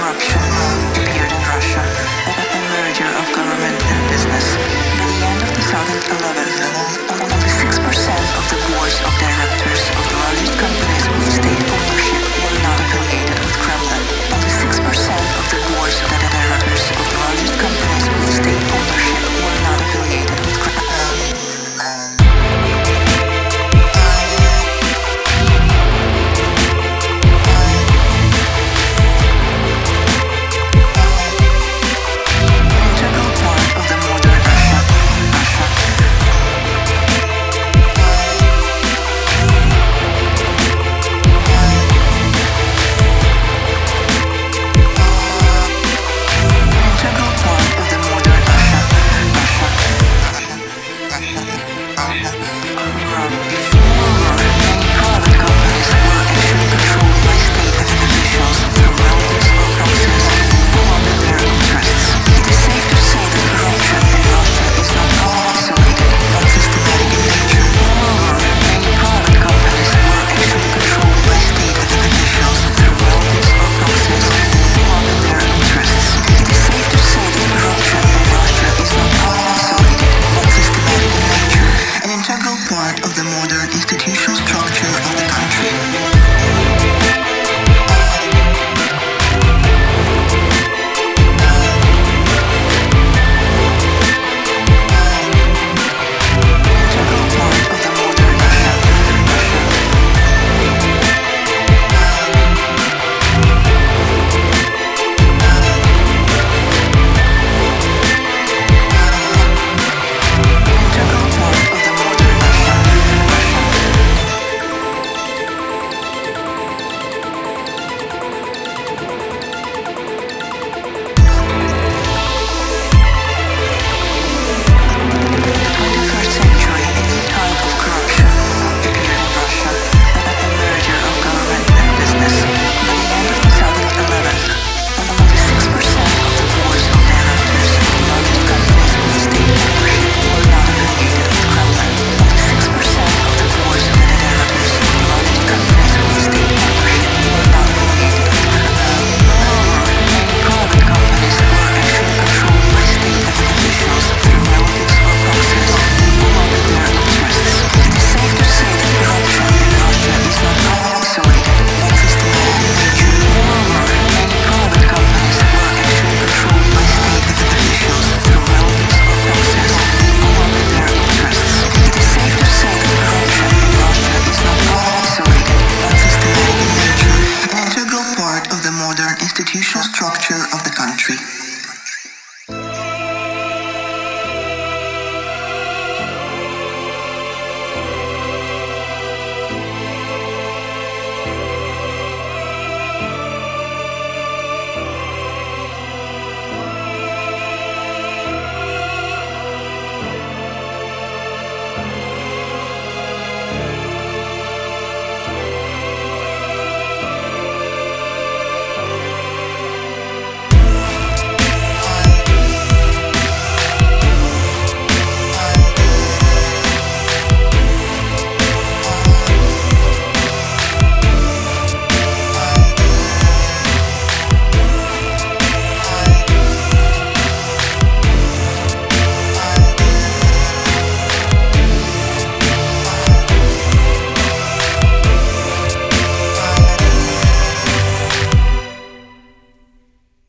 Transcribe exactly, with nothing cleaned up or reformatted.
corruption appeared in Russia, a merger of government and business. By the end of twenty eleven, only six percent of the boards of directors of the largest companies with state ownership were not affiliated with Kremlin. Only six percent of the boards of the directors of the largest companies with state ownership were not affiliated with Kremlin. Part of the modern institutional structure of the country. Institutional structure